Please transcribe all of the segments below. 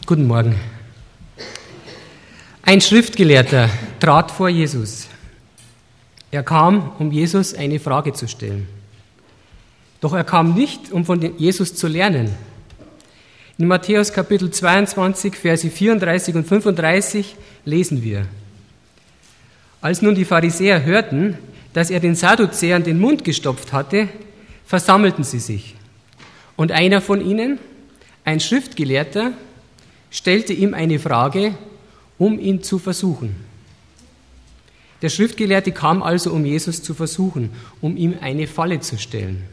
Guten Morgen. Ein Schriftgelehrter trat vor Jesus. Er kam, um Jesus eine Frage zu stellen. Doch er kam nicht, um von Jesus zu lernen. In Matthäus Kapitel 22, Verse 34 und 35 lesen wir: Als nun die Pharisäer hörten, dass er den Sadduzäern den Mund gestopft hatte, versammelten sie sich. Und einer von ihnen, ein Schriftgelehrter, stellte ihm eine Frage, um ihn zu versuchen. Der Schriftgelehrte kam also, um Jesus zu versuchen, um ihm eine Falle zu stellen.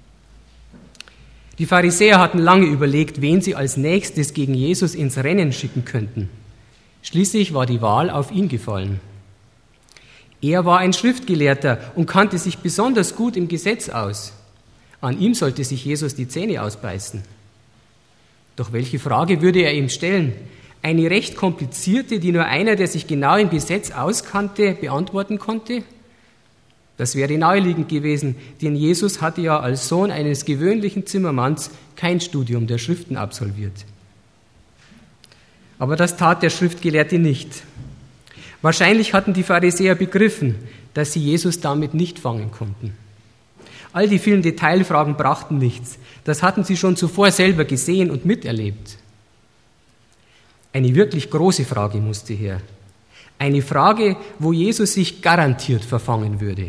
Die Pharisäer hatten lange überlegt, wen sie als nächstes gegen Jesus ins Rennen schicken könnten. Schließlich war die Wahl auf ihn gefallen. Er war ein Schriftgelehrter und kannte sich besonders gut im Gesetz aus. An ihm sollte sich Jesus die Zähne ausbeißen. Doch welche Frage würde er ihm stellen? Eine recht komplizierte, die nur einer, der sich genau im Gesetz auskannte, beantworten konnte? Das wäre naheliegend gewesen, denn Jesus hatte ja als Sohn eines gewöhnlichen Zimmermanns kein Studium der Schriften absolviert. Aber das tat der Schriftgelehrte nicht. Wahrscheinlich hatten die Pharisäer begriffen, dass sie Jesus damit nicht fangen konnten. All die vielen Detailfragen brachten nichts. Das hatten sie schon zuvor selber gesehen und miterlebt. Eine wirklich große Frage musste her. Eine Frage, wo Jesus sich garantiert verfangen würde.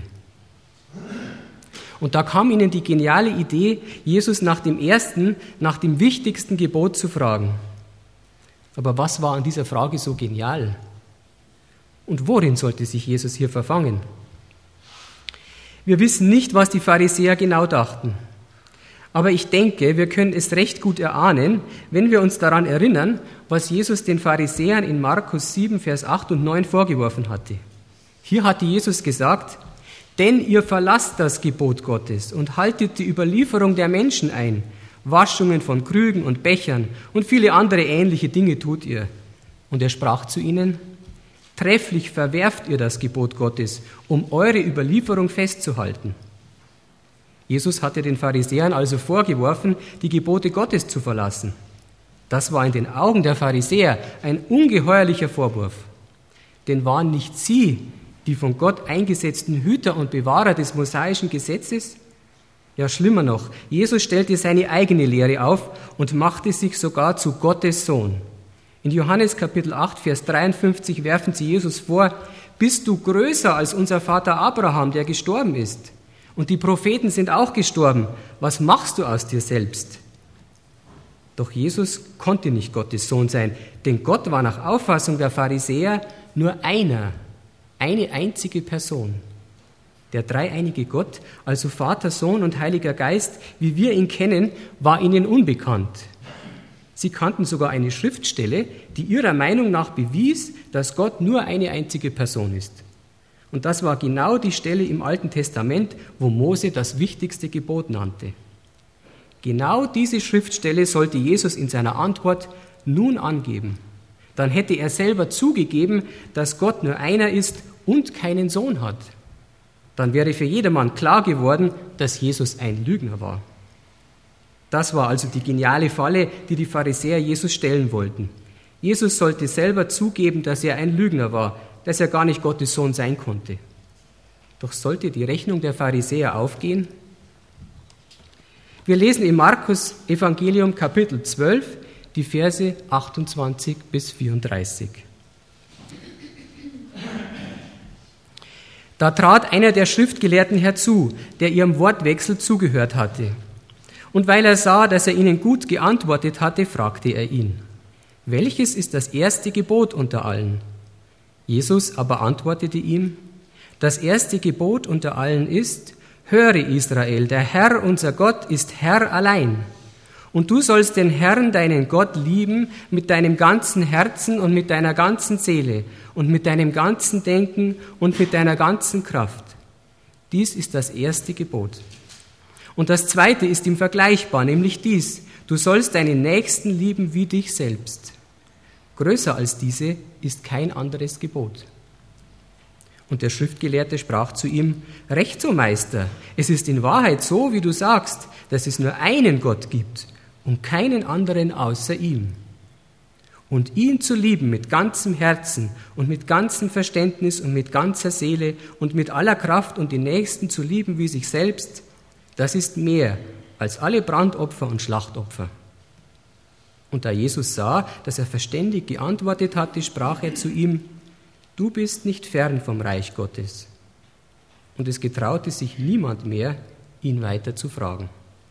Und da kam ihnen die geniale Idee, Jesus nach dem ersten, nach dem wichtigsten Gebot zu fragen. Aber was war an dieser Frage so genial? Und worin sollte sich Jesus hier verfangen? Wir wissen nicht, was die Pharisäer genau dachten. Aber ich denke, wir können es recht gut erahnen, wenn wir uns daran erinnern, was Jesus den Pharisäern in Markus 7, Vers 8 und 9 vorgeworfen hatte. Hier hatte Jesus gesagt: Denn ihr verlasst das Gebot Gottes und haltet die Überlieferung der Menschen ein. Waschungen von Krügen und Bechern und viele andere ähnliche Dinge tut ihr. Und er sprach zu ihnen: Trefflich verwerft ihr das Gebot Gottes, um eure Überlieferung festzuhalten. Jesus hatte den Pharisäern also vorgeworfen, die Gebote Gottes zu verlassen. Das war in den Augen der Pharisäer ein ungeheuerlicher Vorwurf. Denn waren nicht sie die von Gott eingesetzten Hüter und Bewahrer des mosaischen Gesetzes? Ja, schlimmer noch, Jesus stellte seine eigene Lehre auf und machte sich sogar zu Gottes Sohn. In Johannes Kapitel 8, Vers 53 werfen sie Jesus vor: Bist du größer als unser Vater Abraham, der gestorben ist? Und die Propheten sind auch gestorben. Was machst du aus dir selbst? Doch Jesus konnte nicht Gottes Sohn sein, denn Gott war nach Auffassung der Pharisäer nur eine einzige Person. Der dreieinige Gott, also Vater, Sohn und Heiliger Geist, wie wir ihn kennen, war ihnen unbekannt. Sie kannten sogar eine Schriftstelle, die ihrer Meinung nach bewies, dass Gott nur eine einzige Person ist. Und das war genau die Stelle im Alten Testament, wo Mose das wichtigste Gebot nannte. Genau diese Schriftstelle sollte Jesus in seiner Antwort nun angeben. Dann hätte er selber zugegeben, dass Gott nur einer ist und keinen Sohn hat. Dann wäre für jedermann klar geworden, dass Jesus ein Lügner war. Das war also die geniale Falle, die die Pharisäer Jesus stellen wollten. Jesus sollte selber zugeben, dass er ein Lügner war, dass er gar nicht Gottes Sohn sein konnte. Doch sollte die Rechnung der Pharisäer aufgehen? Wir lesen im Markus Evangelium Kapitel 12 die Verse 28 bis 34. Da trat einer der Schriftgelehrten herzu, der ihrem Wortwechsel zugehört hatte. Und weil er sah, dass er ihnen gut geantwortet hatte, fragte er ihn: Welches ist das erste Gebot unter allen? Jesus aber antwortete ihm: Das erste Gebot unter allen ist: Höre Israel, der Herr, unser Gott, ist Herr allein. Und du sollst den Herrn, deinen Gott, lieben mit deinem ganzen Herzen und mit deiner ganzen Seele und mit deinem ganzen Denken und mit deiner ganzen Kraft. Dies ist das erste Gebot. Und das zweite ist ihm vergleichbar, nämlich dies: Du sollst deinen Nächsten lieben wie dich selbst. Größer als diese ist kein anderes Gebot. Und der Schriftgelehrte sprach zu ihm: Recht so, Meister, es ist in Wahrheit so, wie du sagst, dass es nur einen Gott gibt und keinen anderen außer ihm. und ihn zu lieben mit ganzem Herzen und mit ganzem Verständnis und mit ganzer Seele und mit aller Kraft und den Nächsten zu lieben wie sich selbst, das ist mehr als alle Brandopfer und Schlachtopfer. Und da Jesus sah, dass er verständig geantwortet hatte, sprach er zu ihm: Du bist nicht fern vom Reich Gottes. Und es getraute sich niemand mehr, ihn weiter zu fragen.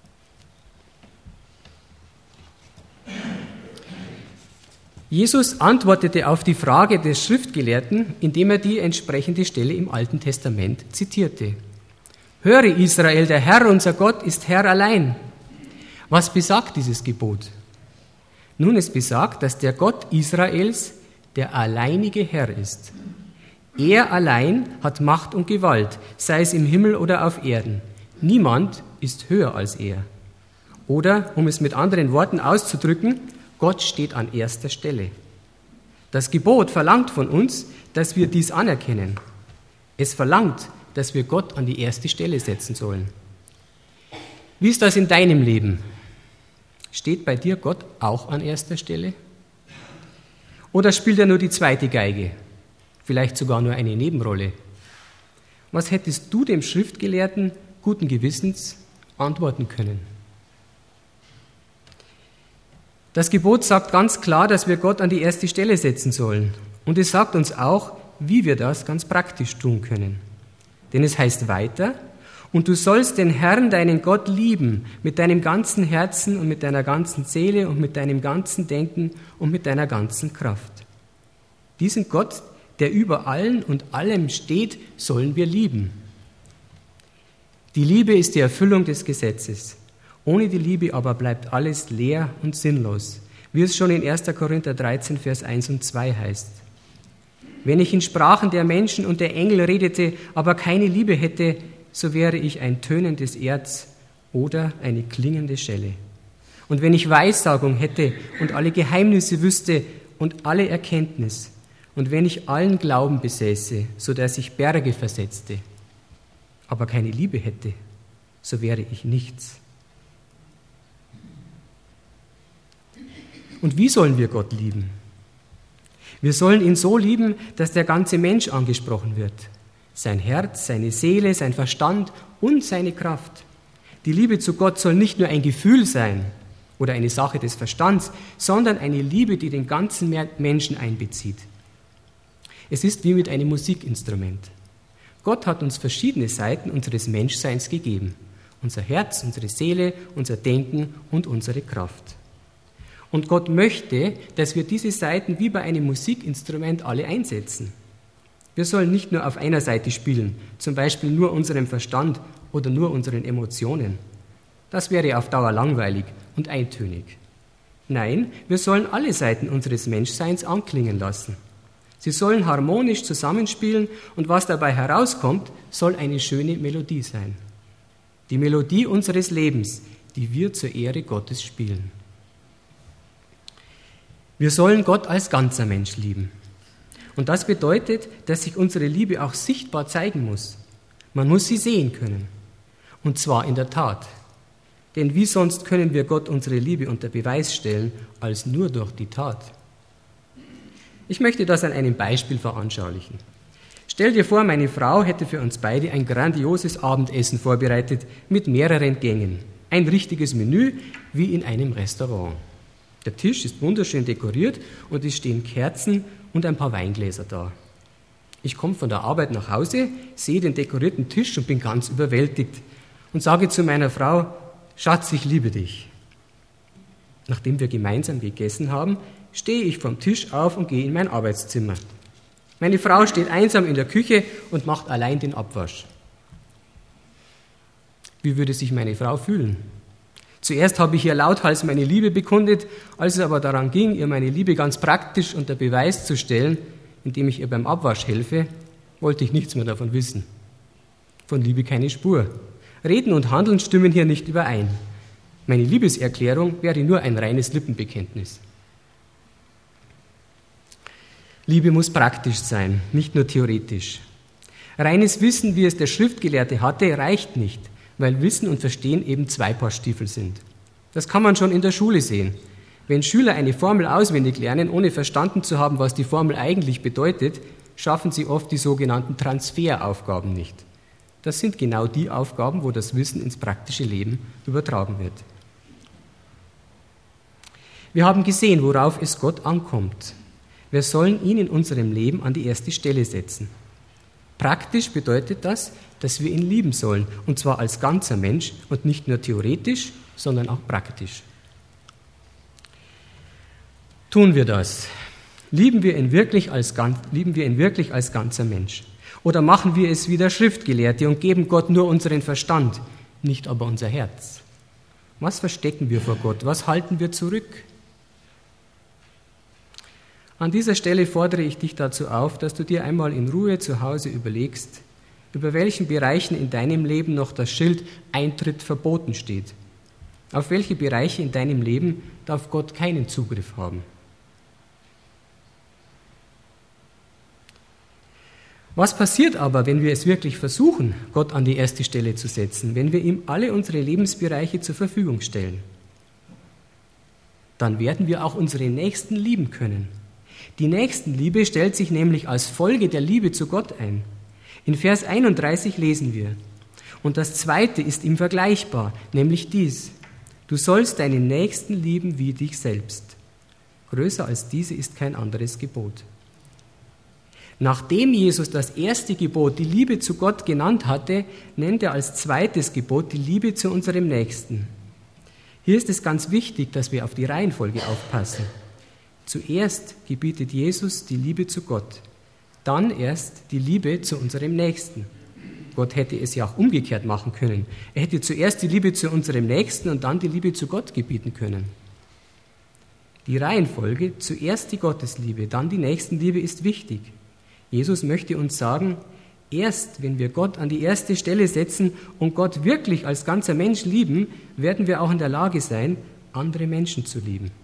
Jesus antwortete auf die Frage des Schriftgelehrten, indem er die entsprechende Stelle im Alten Testament zitierte. Höre Israel, der Herr, unser Gott, ist Herr allein. Was besagt dieses Gebot? Nun, es besagt, dass der Gott Israels der alleinige Herr ist. Er allein hat Macht und Gewalt, sei es im Himmel oder auf Erden. Niemand ist höher als er. Oder, um es mit anderen Worten auszudrücken, Gott steht an erster Stelle. Das Gebot verlangt von uns, dass wir dies anerkennen. Es verlangt, dass wir Gott an die erste Stelle setzen sollen. Wie ist das in deinem Leben? Steht bei dir Gott auch an erster Stelle? Oder spielt er nur die zweite Geige? Vielleicht sogar nur eine Nebenrolle? Was hättest du dem Schriftgelehrten guten Gewissens antworten können? Das Gebot sagt ganz klar, dass wir Gott an die erste Stelle setzen sollen. Und es sagt uns auch, wie wir das ganz praktisch tun können. Denn es heißt weiter: Und du sollst den Herrn, deinen Gott, lieben, mit deinem ganzen Herzen und mit deiner ganzen Seele und mit deinem ganzen Denken und mit deiner ganzen Kraft. Diesen Gott, der über allen und allem steht, sollen wir lieben. Die Liebe ist die Erfüllung des Gesetzes. Ohne die Liebe aber bleibt alles leer und sinnlos, wie es schon in 1. Korinther 13, Vers 1 und 2 heißt. Wenn ich in Sprachen der Menschen und der Engel redete, aber keine Liebe hätte, so wäre ich ein tönendes Erz oder eine klingende Schelle. Und wenn ich Weissagung hätte und alle Geheimnisse wüsste und alle Erkenntnis, und wenn ich allen Glauben besäße, so dass ich Berge versetzte, aber keine Liebe hätte, so wäre ich nichts. Und wie sollen wir Gott lieben? Wir sollen ihn so lieben, dass der ganze Mensch angesprochen wird. Sein Herz, seine Seele, sein Verstand und seine Kraft. Die Liebe zu Gott soll nicht nur ein Gefühl sein oder eine Sache des Verstands, sondern eine Liebe, die den ganzen Menschen einbezieht. Es ist wie mit einem Musikinstrument. Gott hat uns verschiedene Seiten unseres Menschseins gegeben. Unser Herz, unsere Seele, unser Denken und unsere Kraft. Und Gott möchte, dass wir diese Seiten wie bei einem Musikinstrument alle einsetzen. Wir sollen nicht nur auf einer Seite spielen, zum Beispiel nur unserem Verstand oder nur unseren Emotionen. Das wäre auf Dauer langweilig und eintönig. Nein, wir sollen alle Seiten unseres Menschseins anklingen lassen. Sie sollen harmonisch zusammenspielen und was dabei herauskommt, soll eine schöne Melodie sein. Die Melodie unseres Lebens, die wir zur Ehre Gottes spielen. Wir sollen Gott als ganzer Mensch lieben. Und das bedeutet, dass sich unsere Liebe auch sichtbar zeigen muss. Man muss sie sehen können. Und zwar in der Tat. Denn wie sonst können wir Gott unsere Liebe unter Beweis stellen, als nur durch die Tat? Ich möchte das an einem Beispiel veranschaulichen. Stell dir vor, meine Frau hätte für uns beide ein grandioses Abendessen vorbereitet mit mehreren Gängen. Ein richtiges Menü wie in einem Restaurant. Der Tisch ist wunderschön dekoriert und es stehen Kerzen und ein paar Weingläser da. Ich komme von der Arbeit nach Hause, sehe den dekorierten Tisch und bin ganz überwältigt und sage zu meiner Frau: Schatz, ich liebe dich. Nachdem wir gemeinsam gegessen haben, stehe ich vom Tisch auf und gehe in mein Arbeitszimmer. Meine Frau steht einsam in der Küche und macht allein den Abwasch. Wie würde sich meine Frau fühlen? Zuerst habe ich ihr lauthals meine Liebe bekundet, als es aber daran ging, ihr meine Liebe ganz praktisch unter Beweis zu stellen, indem ich ihr beim Abwasch helfe, wollte ich nichts mehr davon wissen. Von Liebe keine Spur. Reden und Handeln stimmen hier nicht überein. Meine Liebeserklärung wäre nur ein reines Lippenbekenntnis. Liebe muss praktisch sein, nicht nur theoretisch. Reines Wissen, wie es der Schriftgelehrte hatte, reicht nicht, weil Wissen und Verstehen eben zwei Paar Stiefel sind. Das kann man schon in der Schule sehen. Wenn Schüler eine Formel auswendig lernen, ohne verstanden zu haben, was die Formel eigentlich bedeutet, schaffen sie oft die sogenannten Transferaufgaben nicht. Das sind genau die Aufgaben, wo das Wissen ins praktische Leben übertragen wird. Wir haben gesehen, worauf es Gott ankommt. Wir sollen ihn in unserem Leben an die erste Stelle setzen. Praktisch bedeutet das, dass wir ihn lieben sollen, und zwar als ganzer Mensch und nicht nur theoretisch, sondern auch praktisch. Tun wir das? Lieben wir ihn wirklich als ganzer Mensch? Oder machen wir es wie der Schriftgelehrte und geben Gott nur unseren Verstand, nicht aber unser Herz? Was verstecken wir vor Gott? Was halten wir zurück? An dieser Stelle fordere ich dich dazu auf, dass du dir einmal in Ruhe zu Hause überlegst, über welchen Bereichen in deinem Leben noch das Schild Eintritt verboten steht. Auf welche Bereiche in deinem Leben darf Gott keinen Zugriff haben? Was passiert aber, wenn wir es wirklich versuchen, Gott an die erste Stelle zu setzen, wenn wir ihm alle unsere Lebensbereiche zur Verfügung stellen? Dann werden wir auch unsere Nächsten lieben können. Die Nächstenliebe stellt sich nämlich als Folge der Liebe zu Gott ein. In Vers 31 lesen wir: Und das Zweite ist ihm vergleichbar, nämlich dies: Du sollst deinen Nächsten lieben wie dich selbst. Größer als diese ist kein anderes Gebot. Nachdem Jesus das erste Gebot, die Liebe zu Gott, genannt hatte, nennt er als zweites Gebot die Liebe zu unserem Nächsten. Hier ist es ganz wichtig, dass wir auf die Reihenfolge aufpassen. Zuerst gebietet Jesus die Liebe zu Gott, dann erst die Liebe zu unserem Nächsten. Gott hätte es ja auch umgekehrt machen können. Er hätte zuerst die Liebe zu unserem Nächsten und dann die Liebe zu Gott gebieten können. Die Reihenfolge, zuerst die Gottesliebe, dann die Nächstenliebe, ist wichtig. Jesus möchte uns sagen, erst wenn wir Gott an die erste Stelle setzen und Gott wirklich als ganzer Mensch lieben, werden wir auch in der Lage sein, andere Menschen zu lieben.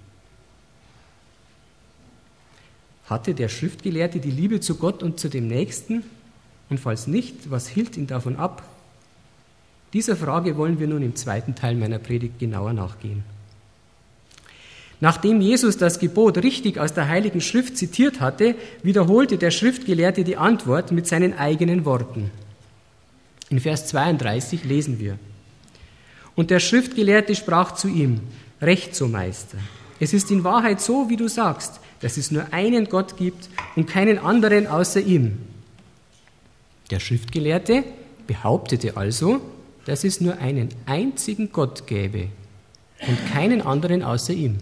Hatte der Schriftgelehrte die Liebe zu Gott und zu dem Nächsten? Und falls nicht, was hielt ihn davon ab? Dieser Frage wollen wir nun im zweiten Teil meiner Predigt genauer nachgehen. Nachdem Jesus das Gebot richtig aus der Heiligen Schrift zitiert hatte, wiederholte der Schriftgelehrte die Antwort mit seinen eigenen Worten. In Vers 32 lesen wir: Und der Schriftgelehrte sprach zu ihm: Recht so, Meister. Es ist in Wahrheit so, wie du sagst, dass es nur einen Gott gibt und keinen anderen außer ihm. Der Schriftgelehrte behauptete also, dass es nur einen einzigen Gott gäbe und keinen anderen außer ihm.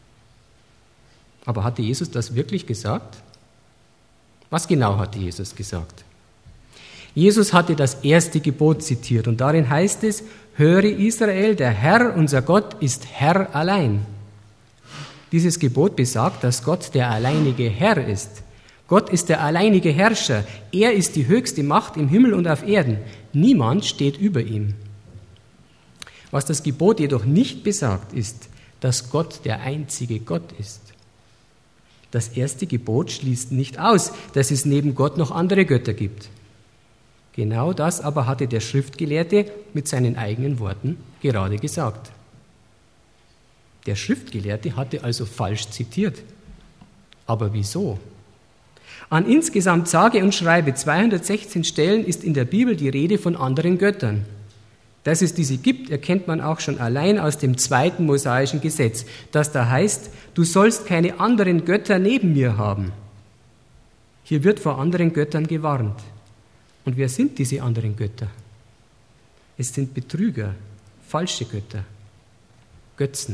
Aber hatte Jesus das wirklich gesagt? Was genau hatte Jesus gesagt? Jesus hatte das erste Gebot zitiert und darin heißt es: Höre Israel, der Herr, unser Gott, ist Herr allein. Dieses Gebot besagt, dass Gott der alleinige Herr ist. Gott ist der alleinige Herrscher. Er ist die höchste Macht im Himmel und auf Erden. Niemand steht über ihm. Was das Gebot jedoch nicht besagt, ist, dass Gott der einzige Gott ist. Das erste Gebot schließt nicht aus, dass es neben Gott noch andere Götter gibt. Genau das aber hatte der Schriftgelehrte mit seinen eigenen Worten gerade gesagt. Der Schriftgelehrte hatte also falsch zitiert. Aber wieso? An insgesamt sage und schreibe 216 Stellen ist in der Bibel die Rede von anderen Göttern. Dass es diese gibt, erkennt man auch schon allein aus dem 2. mosaischen Gesetz, das da heißt: Du sollst keine anderen Götter neben mir haben. Hier wird vor anderen Göttern gewarnt. Und wer sind diese anderen Götter? Es sind Betrüger, falsche Götter, Götzen.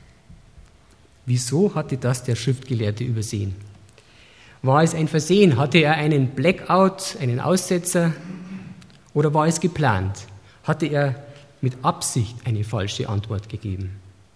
Wieso hatte das der Schriftgelehrte übersehen? War es ein Versehen? Hatte er einen Blackout, einen Aussetzer? Oder war es geplant? Hatte er mit Absicht eine falsche Antwort gegeben?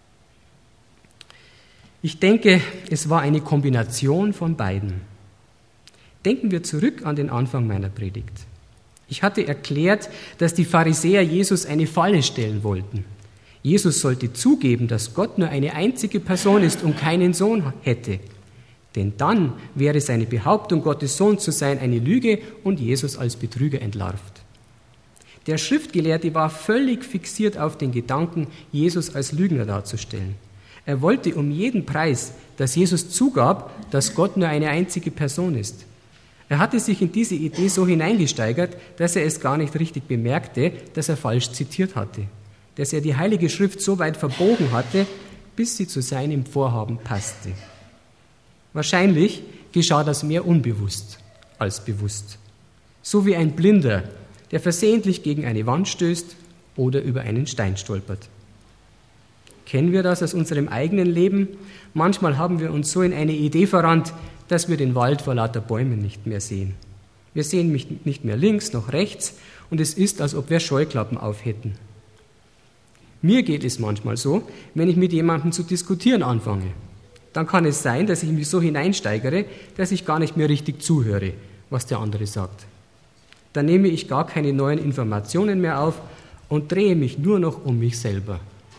Ich denke, es war eine Kombination von beiden. Denken wir zurück an den Anfang meiner Predigt. Ich hatte erklärt, dass die Pharisäer Jesus eine Falle stellen wollten. Jesus sollte zugeben, dass Gott nur eine einzige Person ist und keinen Sohn hätte. Denn dann wäre seine Behauptung, Gottes Sohn zu sein, eine Lüge und Jesus als Betrüger entlarvt. Der Schriftgelehrte war völlig fixiert auf den Gedanken, Jesus als Lügner darzustellen. Er wollte um jeden Preis, dass Jesus zugab, dass Gott nur eine einzige Person ist. Er hatte sich in diese Idee so hineingesteigert, dass er es gar nicht richtig bemerkte, dass er falsch zitiert hatte, dass er die Heilige Schrift so weit verbogen hatte, bis sie zu seinem Vorhaben passte. Wahrscheinlich geschah das mehr unbewusst als bewusst. So wie ein Blinder, der versehentlich gegen eine Wand stößt oder über einen Stein stolpert. Kennen wir das aus unserem eigenen Leben? Manchmal haben wir uns so in eine Idee verrannt, dass wir den Wald vor lauter Bäumen nicht mehr sehen. Wir sehen nicht mehr links noch rechts und es ist, als ob wir Scheuklappen aufhätten. Mir geht es manchmal so, wenn ich mit jemandem zu diskutieren anfange. Dann kann es sein, dass ich mich so hineinsteigere, dass ich gar nicht mehr richtig zuhöre, was der andere sagt. Dann nehme ich gar keine neuen Informationen mehr auf und drehe mich nur noch um mich selber.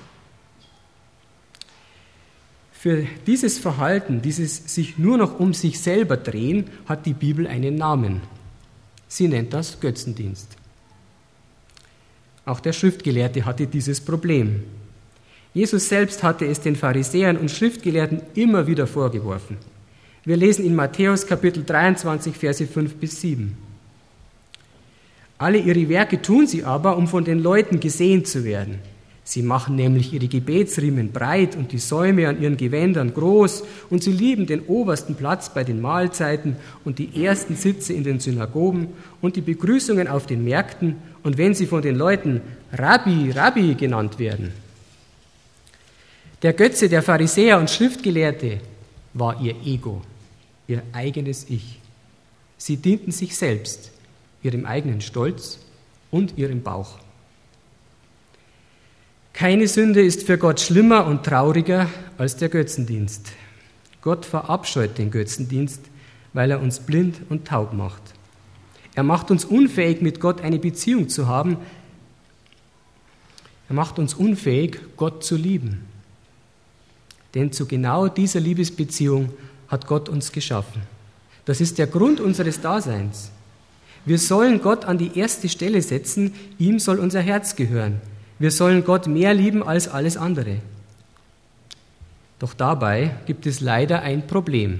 Für dieses Verhalten, dieses sich nur noch um sich selber drehen, hat die Bibel einen Namen. Sie nennt das Götzendienst. Auch der Schriftgelehrte hatte dieses Problem. Jesus selbst hatte es den Pharisäern und Schriftgelehrten immer wieder vorgeworfen. Wir lesen in Matthäus Kapitel 23, Verse 5 bis 7. Alle ihre Werke tun sie aber, um von den Leuten gesehen zu werden. Sie machen nämlich ihre Gebetsriemen breit und die Säume an ihren Gewändern groß und sie lieben den obersten Platz bei den Mahlzeiten und die ersten Sitze in den Synagogen und die Begrüßungen auf den Märkten und wenn sie von den Leuten Rabbi, Rabbi genannt werden. Der Götze der Pharisäer und Schriftgelehrte war ihr Ego, ihr eigenes Ich. Sie dienten sich selbst, ihrem eigenen Stolz und ihrem Bauch. Keine Sünde ist für Gott schlimmer und trauriger als der Götzendienst. Gott verabscheut den Götzendienst, weil er uns blind und taub macht. Er macht uns unfähig, mit Gott eine Beziehung zu haben. Er macht uns unfähig, Gott zu lieben. Denn zu genau dieser Liebesbeziehung hat Gott uns geschaffen. Das ist der Grund unseres Daseins. Wir sollen Gott an die erste Stelle setzen, ihm soll unser Herz gehören. Wir sollen Gott mehr lieben als alles andere. Doch dabei gibt es leider ein Problem.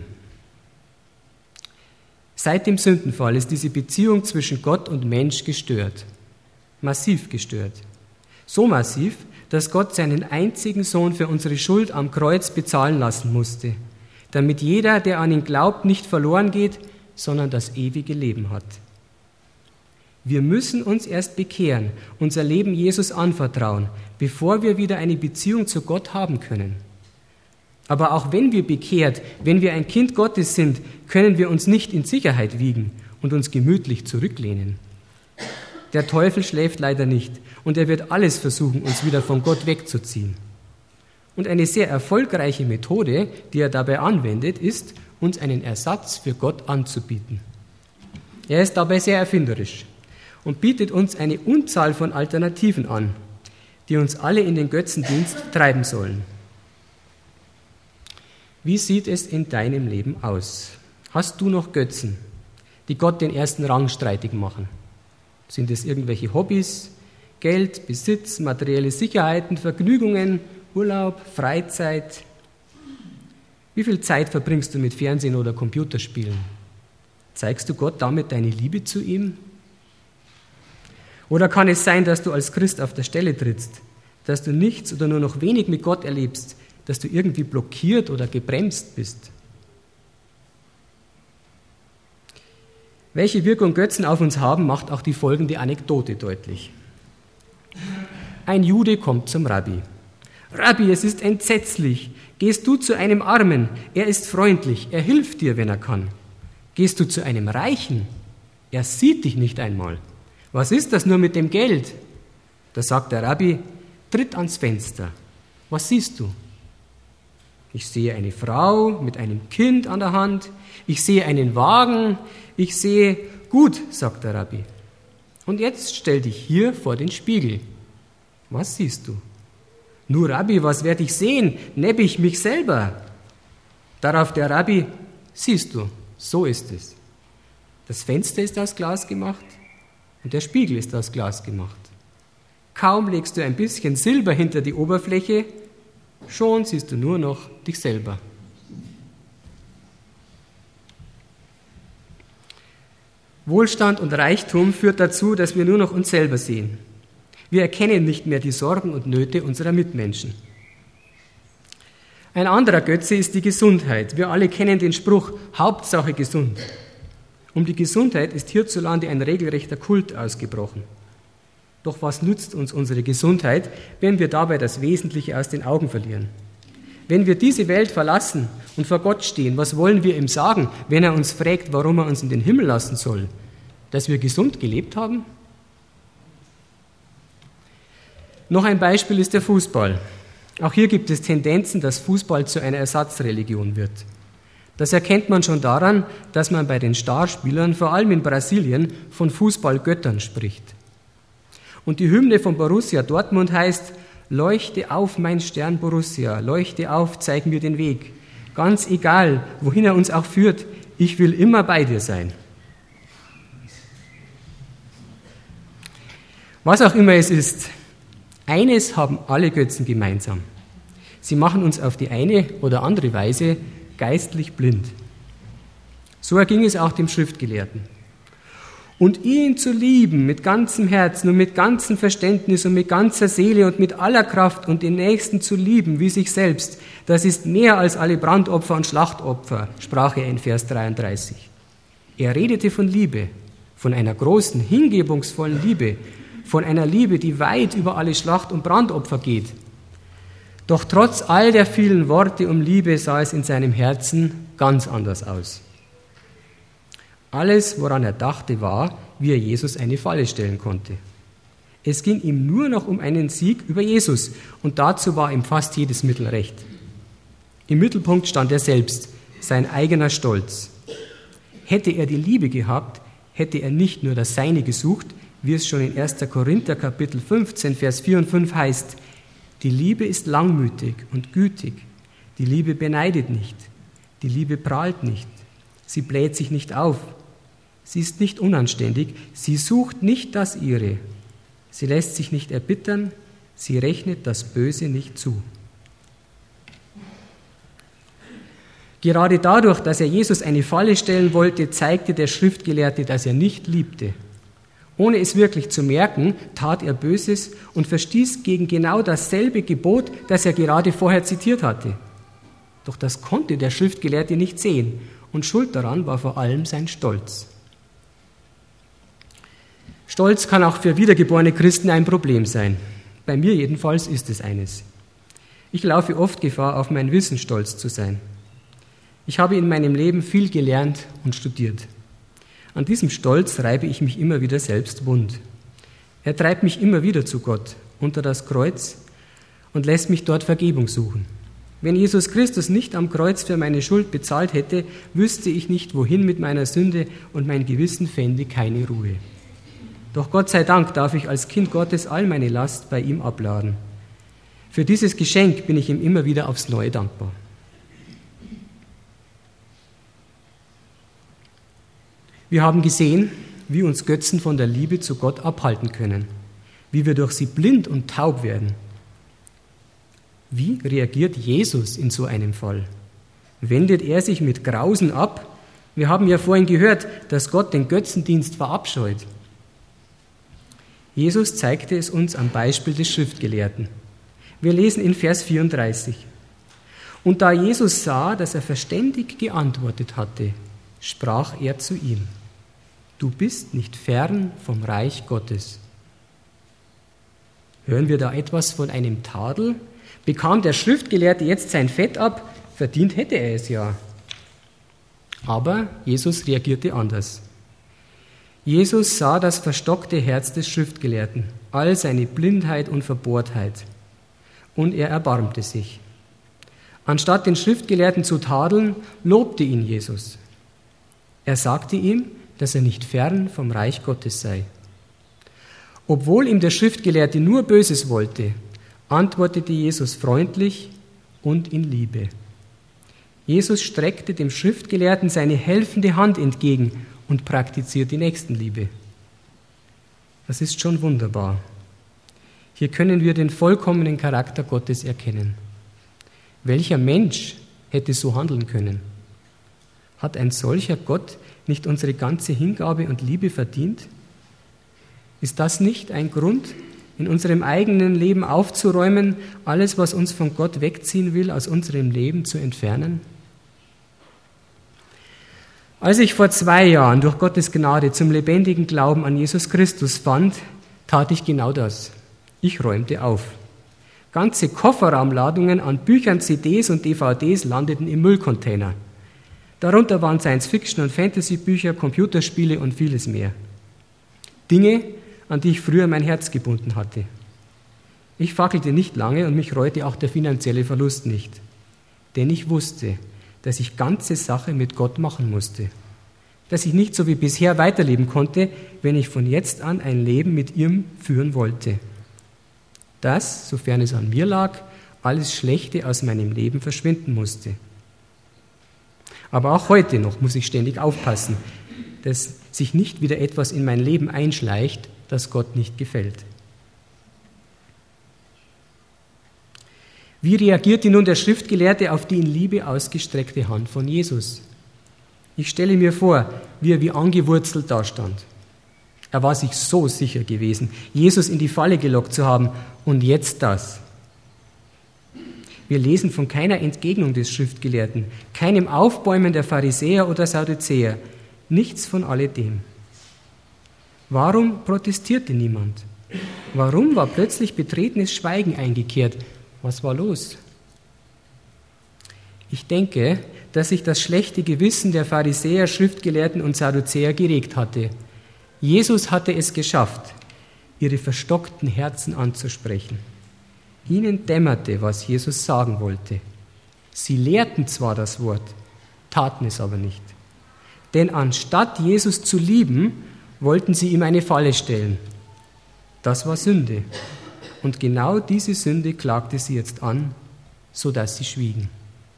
Seit dem Sündenfall ist diese Beziehung zwischen Gott und Mensch gestört. Massiv gestört. So massiv, dass Gott seinen einzigen Sohn für unsere Schuld am Kreuz bezahlen lassen musste, damit jeder, der an ihn glaubt, nicht verloren geht, sondern das ewige Leben hat. Wir müssen uns erst bekehren, unser Leben Jesus anvertrauen, bevor wir wieder eine Beziehung zu Gott haben können. Aber auch wenn wir bekehrt, wenn wir ein Kind Gottes sind, können wir uns nicht in Sicherheit wiegen und uns gemütlich zurücklehnen. Der Teufel schläft leider nicht und er wird alles versuchen, uns wieder von Gott wegzuziehen. Und eine sehr erfolgreiche Methode, die er dabei anwendet, ist, uns einen Ersatz für Gott anzubieten. Er ist dabei sehr erfinderisch und bietet uns eine Unzahl von Alternativen an, die uns alle in den Götzendienst treiben sollen. Wie sieht es in deinem Leben aus? Hast du noch Götzen, die Gott den ersten Rang streitig machen? Sind es irgendwelche Hobbys, Geld, Besitz, materielle Sicherheiten, Vergnügungen, Urlaub, Freizeit? Wie viel Zeit verbringst du mit Fernsehen oder Computerspielen? Zeigst du Gott damit deine Liebe zu ihm? Oder kann es sein, dass du als Christ auf der Stelle trittst, dass du nichts oder nur noch wenig mit Gott erlebst, dass du irgendwie blockiert oder gebremst bist? Welche Wirkung Götzen auf uns haben, macht auch die folgende Anekdote deutlich. Ein Jude kommt zum Rabbi. Rabbi, es ist entsetzlich. Gehst du zu einem Armen, er ist freundlich, er hilft dir, wenn er kann. Gehst du zu einem Reichen, er sieht dich nicht einmal. Was ist das nur mit dem Geld? Da sagt der Rabbi, tritt ans Fenster. Was siehst du? Ich sehe eine Frau mit einem Kind an der Hand. Ich sehe einen Wagen. Ich sehe, gut, sagt der Rabbi. Und jetzt stell dich hier vor den Spiegel. Was siehst du? Nur Rabbi, was werde ich sehen? Nebbe ich mich selber? Darauf der Rabbi, siehst du, so ist es. Das Fenster ist aus Glas gemacht und der Spiegel ist aus Glas gemacht. Kaum legst du ein bisschen Silber hinter die Oberfläche, Schon siehst du nur noch dich selber. Wohlstand und Reichtum führt dazu, dass wir nur noch uns selber sehen. Wir erkennen nicht mehr die Sorgen und Nöte unserer Mitmenschen. Ein anderer Götze ist die Gesundheit. Wir alle kennen den Spruch, Hauptsache gesund. Um die Gesundheit ist hierzulande ein regelrechter Kult ausgebrochen. Doch was nützt uns unsere Gesundheit, wenn wir dabei das Wesentliche aus den Augen verlieren? Wenn wir diese Welt verlassen und vor Gott stehen, was wollen wir ihm sagen, wenn er uns fragt, warum er uns in den Himmel lassen soll? Dass wir gesund gelebt haben? Noch ein Beispiel ist der Fußball. Auch hier gibt es Tendenzen, dass Fußball zu einer Ersatzreligion wird. Das erkennt man schon daran, dass man bei den Starspielern, vor allem in Brasilien, von Fußballgöttern spricht. Und die Hymne von Borussia Dortmund heißt: Leuchte auf, mein Stern Borussia, leuchte auf, zeig mir den Weg. Ganz egal, wohin er uns auch führt, ich will immer bei dir sein. Was auch immer es ist, eines haben alle Götzen gemeinsam. Sie machen uns auf die eine oder andere Weise geistlich blind. So erging es auch dem Schriftgelehrten. Und ihn zu lieben mit ganzem Herzen und mit ganzem Verständnis und mit ganzer Seele und mit aller Kraft und den Nächsten zu lieben wie sich selbst, das ist mehr als alle Brandopfer und Schlachtopfer, sprach er in Vers 33. Er redete von Liebe, von einer großen, hingebungsvollen Liebe, von einer Liebe, die weit über alle Schlacht- und Brandopfer geht. Doch trotz all der vielen Worte um Liebe sah es in seinem Herzen ganz anders aus. Alles, woran er dachte, war, wie er Jesus eine Falle stellen konnte. Es ging ihm nur noch um einen Sieg über Jesus und dazu war ihm fast jedes Mittel recht. Im Mittelpunkt stand er selbst, sein eigener Stolz. Hätte er die Liebe gehabt, hätte er nicht nur das Seine gesucht, wie es schon in 1. Korinther Kapitel 15, Vers 4 und 5 heißt: Die Liebe ist langmütig und gütig, die Liebe beneidet nicht, die Liebe prahlt nicht, sie bläht sich nicht auf, sie ist nicht unanständig, sie sucht nicht das Ihre, sie lässt sich nicht erbittern, sie rechnet das Böse nicht zu. Gerade dadurch, dass er Jesus eine Falle stellen wollte, zeigte der Schriftgelehrte, dass er nicht liebte. Ohne es wirklich zu merken, tat er Böses und verstieß gegen genau dasselbe Gebot, das er gerade vorher zitiert hatte. Doch das konnte der Schriftgelehrte nicht sehen und schuld daran war vor allem sein Stolz. Stolz kann auch für wiedergeborene Christen ein Problem sein. Bei mir jedenfalls ist es eines. Ich laufe oft Gefahr, auf mein Wissen stolz zu sein. Ich habe in meinem Leben viel gelernt und studiert. An diesem Stolz reibe ich mich immer wieder selbst wund. Er treibt mich immer wieder zu Gott, unter das Kreuz und lässt mich dort Vergebung suchen. Wenn Jesus Christus nicht am Kreuz für meine Schuld bezahlt hätte, wüsste ich nicht, wohin mit meiner Sünde und mein Gewissen fände keine Ruhe. Doch Gott sei Dank darf ich als Kind Gottes all meine Last bei ihm abladen. Für dieses Geschenk bin ich ihm immer wieder aufs Neue dankbar. Wir haben gesehen, wie uns Götzen von der Liebe zu Gott abhalten können, wie wir durch sie blind und taub werden. Wie reagiert Jesus in so einem Fall? Wendet er sich mit Grausen ab? Wir haben ja vorhin gehört, dass Gott den Götzendienst verabscheut. Jesus zeigte es uns am Beispiel des Schriftgelehrten. Wir lesen in Vers 34. Und da Jesus sah, dass er verständig geantwortet hatte, sprach er zu ihm: Du bist nicht fern vom Reich Gottes. Hören wir da etwas von einem Tadel? Bekam der Schriftgelehrte jetzt sein Fett ab? Verdient hätte er es ja. Aber Jesus reagierte anders. Jesus sah das verstockte Herz des Schriftgelehrten, all seine Blindheit und Verbohrtheit. Und er erbarmte sich. Anstatt den Schriftgelehrten zu tadeln, lobte ihn Jesus. Er sagte ihm, dass er nicht fern vom Reich Gottes sei. Obwohl ihm der Schriftgelehrte nur Böses wollte, antwortete Jesus freundlich und in Liebe. Jesus streckte dem Schriftgelehrten seine helfende Hand entgegen und praktiziert die Nächstenliebe. Das ist schon wunderbar. Hier können wir den vollkommenen Charakter Gottes erkennen. Welcher Mensch hätte so handeln können? Hat ein solcher Gott nicht unsere ganze Hingabe und Liebe verdient? Ist das nicht ein Grund, in unserem eigenen Leben aufzuräumen, alles, was uns von Gott wegziehen will, aus unserem Leben zu entfernen? Als ich vor 2 Jahren durch Gottes Gnade zum lebendigen Glauben an Jesus Christus fand, tat ich genau das. Ich räumte auf. Ganze Kofferraumladungen an Büchern, CDs und DVDs landeten im Müllcontainer. Darunter waren Science-Fiction- und Fantasy-Bücher, Computerspiele und vieles mehr. Dinge, an die ich früher mein Herz gebunden hatte. Ich fackelte nicht lange und mich reute auch der finanzielle Verlust nicht. Denn ich wusste, dass ich ganze Sache mit Gott machen musste. Dass ich nicht so wie bisher weiterleben konnte, wenn ich von jetzt an ein Leben mit ihm führen wollte. Dass, sofern es an mir lag, alles Schlechte aus meinem Leben verschwinden musste. Aber auch heute noch muss ich ständig aufpassen, dass sich nicht wieder etwas in mein Leben einschleicht, das Gott nicht gefällt. Wie reagierte nun der Schriftgelehrte auf die in Liebe ausgestreckte Hand von Jesus? Ich stelle mir vor, wie er wie angewurzelt dastand. Er war sich so sicher gewesen, Jesus in die Falle gelockt zu haben. Und jetzt das. Wir lesen von keiner Entgegnung des Schriftgelehrten, keinem Aufbäumen der Pharisäer oder Sadduzäer, nichts von alledem. Warum protestierte niemand? Warum war plötzlich betretenes Schweigen eingekehrt? Was war los? Ich denke, dass sich das schlechte Gewissen der Pharisäer, Schriftgelehrten und Sadduzäer geregt hatte. Jesus hatte es geschafft, ihre verstockten Herzen anzusprechen. Ihnen dämmerte, was Jesus sagen wollte. Sie lehrten zwar das Wort, taten es aber nicht. Denn anstatt Jesus zu lieben, wollten sie ihm eine Falle stellen. Das war Sünde. Und genau diese Sünde klagte sie jetzt an, sodass sie schwiegen.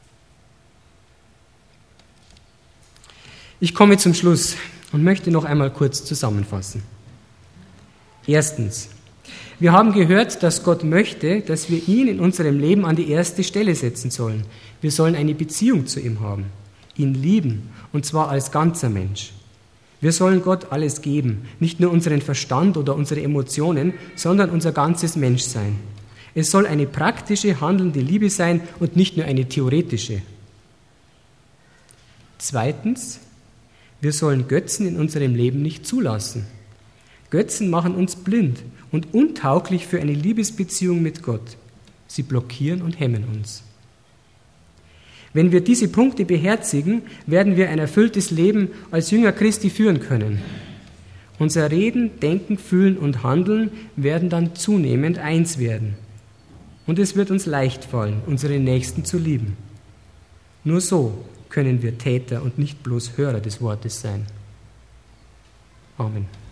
Ich komme zum Schluss und möchte noch einmal kurz zusammenfassen. Erstens, wir haben gehört, dass Gott möchte, dass wir ihn in unserem Leben an die erste Stelle setzen sollen. Wir sollen eine Beziehung zu ihm haben, ihn lieben, und zwar als ganzer Mensch. Wir sollen Gott alles geben, nicht nur unseren Verstand oder unsere Emotionen, sondern unser ganzes Menschsein. Es soll eine praktische, handelnde Liebe sein und nicht nur eine theoretische. Zweitens, wir sollen Götzen in unserem Leben nicht zulassen. Götzen machen uns blind und untauglich für eine Liebesbeziehung mit Gott. Sie blockieren und hemmen uns. Wenn wir diese Punkte beherzigen, werden wir ein erfülltes Leben als Jünger Christi führen können. Unser Reden, Denken, Fühlen und Handeln werden dann zunehmend eins werden. Und es wird uns leicht fallen, unsere Nächsten zu lieben. Nur so können wir Täter und nicht bloß Hörer des Wortes sein. Amen.